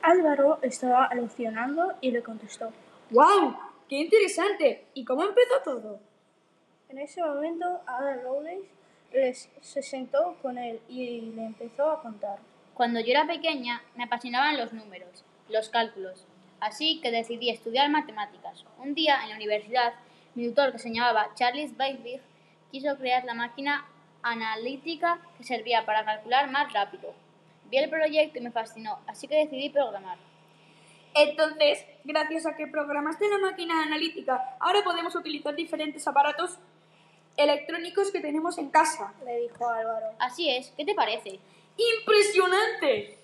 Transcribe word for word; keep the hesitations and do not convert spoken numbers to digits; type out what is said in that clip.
Álvaro estaba alucinando y le contestó: ¡Guau! ¡Qué interesante! ¿Y cómo empezó todo? En ese momento, Ada Lovelace les, se sentó con él y le empezó a contar. Cuando yo era pequeña, me apasionaban los números, los cálculos. Así que decidí estudiar matemáticas. Un día, en la universidad, mi tutor, que se llamaba Charles Babbage, quiso crear la máquina analítica que servía para calcular más rápido. Vi el proyecto y me fascinó, así que decidí programar. Entonces, gracias a que programaste la máquina analítica, ahora podemos utilizar diferentes aparatos electrónicos que tenemos en casa, le dijo Álvaro. Así es, ¿qué te parece? ¡Impresionante!